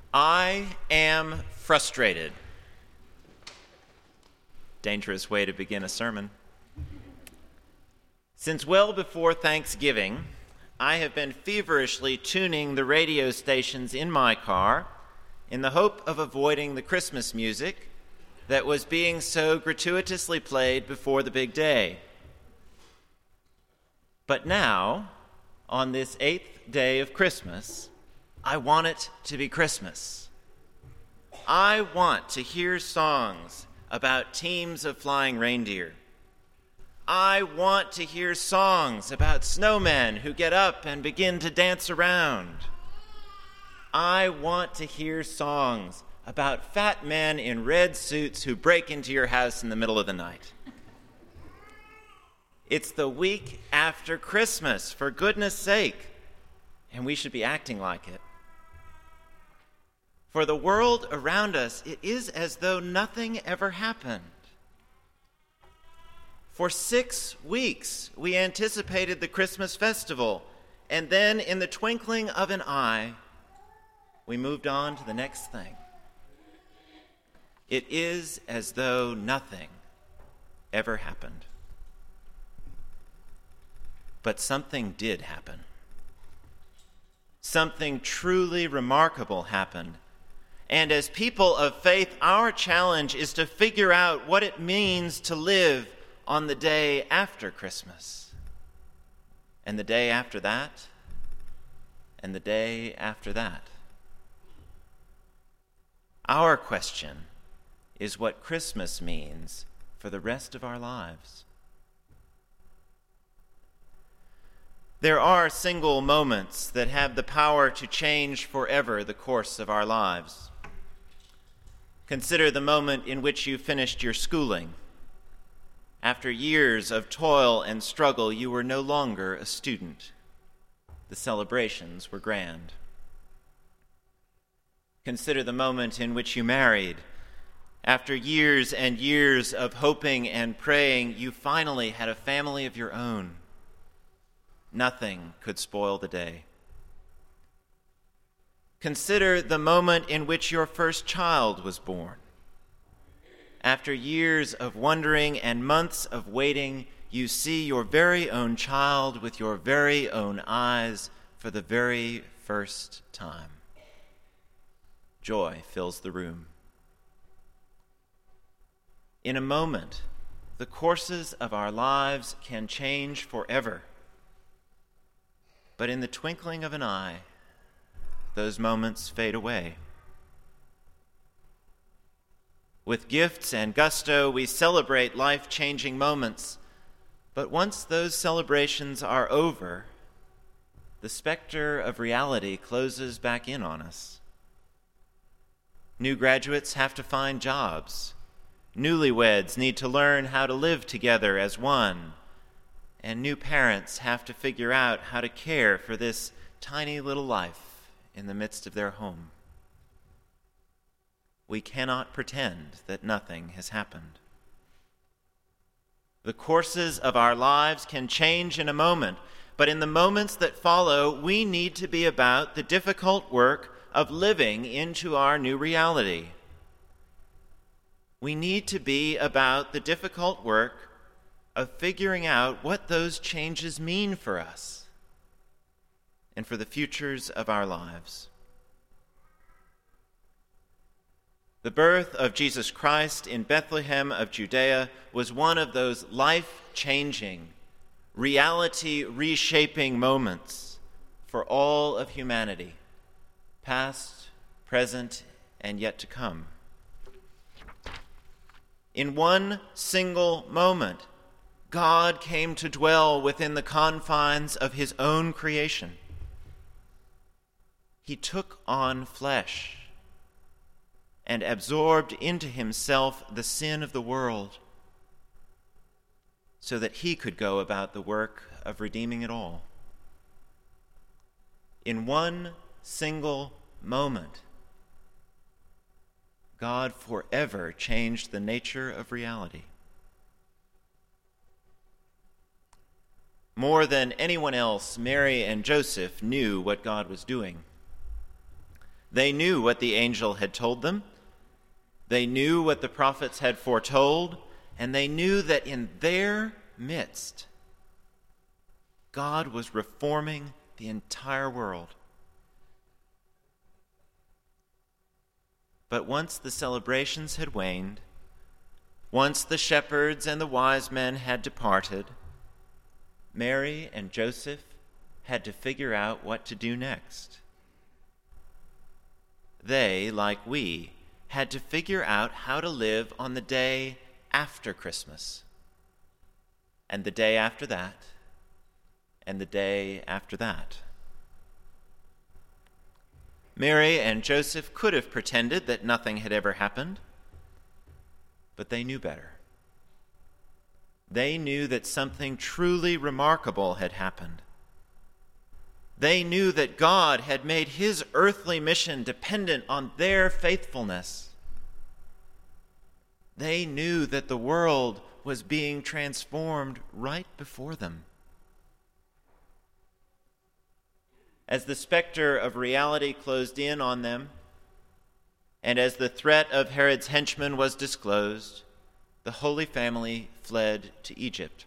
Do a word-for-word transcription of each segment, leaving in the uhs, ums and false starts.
I am frustrated. Dangerous way to begin a sermon. Since well before Thanksgiving, I have been feverishly tuning the radio stations in my car in the hope of avoiding the Christmas music that was being so gratuitously played before the big day. But now, on this eighth day of Christmas, I want it to be Christmas. I want to hear songs about teams of flying reindeer. I want to hear songs about snowmen who get up and begin to dance around. I want to hear songs about fat men in red suits who break into your house in the middle of the night. It's the week after Christmas, for goodness sake, and we should be acting like it. For the world around us, it is as though nothing ever happened. For six weeks, we anticipated the Christmas festival, and then in the twinkling of an eye, we moved on to the next thing. It is as though nothing ever happened. But something did happen. Something truly remarkable happened. And as people of faith, our challenge is to figure out what it means to live on the day after Christmas, and the day after that, and the day after that. Our question is what Christmas means for the rest of our lives. There are single moments that have the power to change forever the course of our lives. Consider the moment in which you finished your schooling. After years of toil and struggle, you were no longer a student. The celebrations were grand. Consider the moment in which you married. After years and years of hoping and praying, you finally had a family of your own. Nothing could spoil the day. Consider the moment in which your first child was born. After years of wondering and months of waiting, you see your very own child with your very own eyes for the very first time. Joy fills the room. In a moment, the courses of our lives can change forever. But in the twinkling of an eye, those moments fade away. With gifts and gusto, we celebrate life-changing moments. But once those celebrations are over, the specter of reality closes back in on us. New graduates have to find jobs. Newlyweds need to learn how to live together as one. And new parents have to figure out how to care for this tiny little life in the midst of their home. We cannot pretend that nothing has happened. The courses of our lives can change in a moment, but in the moments that follow, we need to be about the difficult work of living into our new reality. We need to be about the difficult work of figuring out what those changes mean for us and for the futures of our lives. The birth of Jesus Christ in Bethlehem of Judea was one of those life-changing, reality-reshaping moments for all of humanity, past, present, and yet to come. In one single moment, God came to dwell within the confines of his own creation. He took on flesh and absorbed into himself the sin of the world so that he could go about the work of redeeming it all. In one single moment, God forever changed the nature of reality. More than anyone else, Mary and Joseph knew what God was doing. They knew what the angel had told them. They knew what the prophets had foretold, and they knew that in their midst, God was reforming the entire world. But once the celebrations had waned, once the shepherds and the wise men had departed, Mary and Joseph had to figure out what to do next. They, like we, had to figure out how to live on the day after Christmas, and the day after that, and the day after that. Mary and Joseph could have pretended that nothing had ever happened, but they knew better. They knew that something truly remarkable had happened. They knew that God had made his earthly mission dependent on their faithfulness. They knew that the world was being transformed right before them. As the specter of reality closed in on them, and as the threat of Herod's henchmen was disclosed, the Holy Family fled to Egypt.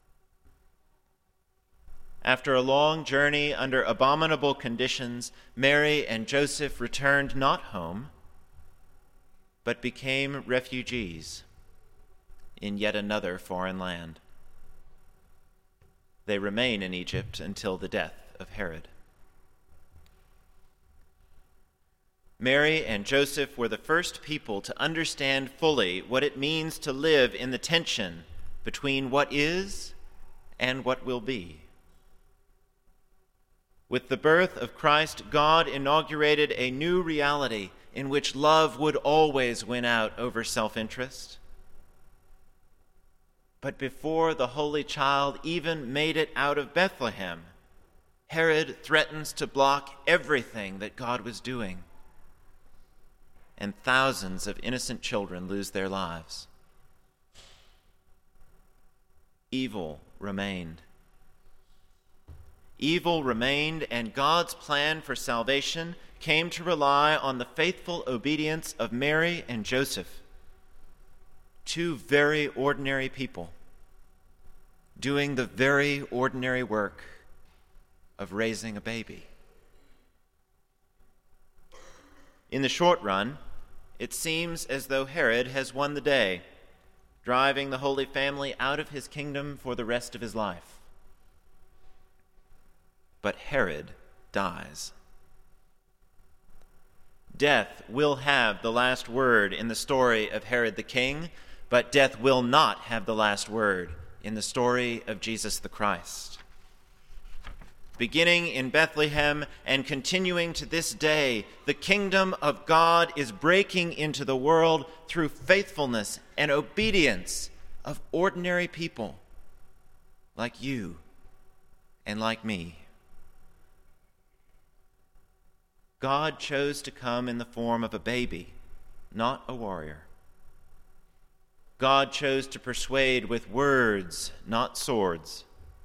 After a long journey under abominable conditions, Mary and Joseph returned not home, but became refugees in yet another foreign land. They remain in Egypt until the death of Herod. Mary and Joseph were the first people to understand fully what it means to live in the tension between what is and what will be. With the birth of Christ, God inaugurated a new reality in which love would always win out over self-interest. But before the Holy Child even made it out of Bethlehem, Herod threatens to block everything that God was doing, and thousands of innocent children lose their lives. Evil remained. Evil remained, and God's plan for salvation came to rely on the faithful obedience of Mary and Joseph, two very ordinary people doing the very ordinary work of raising a baby. In the short run, it seems as though Herod has won the day, driving the Holy Family out of his kingdom for the rest of his life. But Herod dies. Death will have the last word in the story of Herod the king, but death will not have the last word in the story of Jesus the Christ. Beginning in Bethlehem and continuing to this day, the kingdom of God is breaking into the world through faithfulness and obedience of ordinary people like you and like me. God chose to come in the form of a baby, not a warrior. God chose to persuade with words, not swords.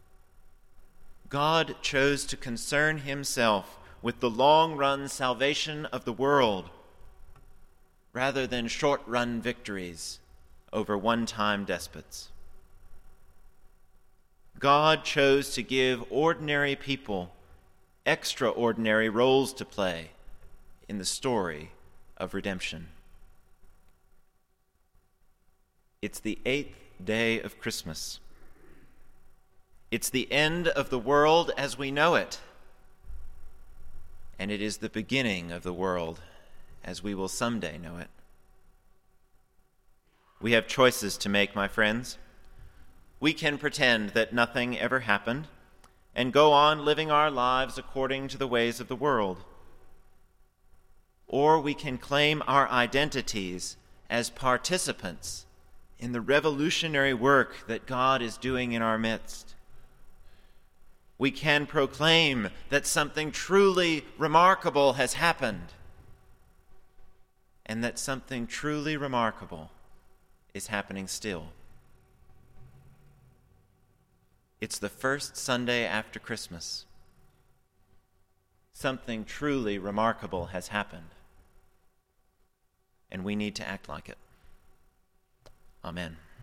God chose to concern himself with the long-run salvation of the world rather than short-run victories over one-time despots. God chose to give ordinary people extraordinary roles to play in the story of redemption. It's the eighth day of Christmas. It's the end of the world as we know it, and it is the beginning of the world as we will someday know it. We have choices to make, my friends. We can pretend that nothing ever happened and go on living our lives according to the ways of the world. Or we can claim our identities as participants in the revolutionary work that God is doing in our midst. We can proclaim that something truly remarkable has happened, and that something truly remarkable is happening still. It's the first Sunday after Christmas. something truly remarkable has happened, and we need to act like it. Amen.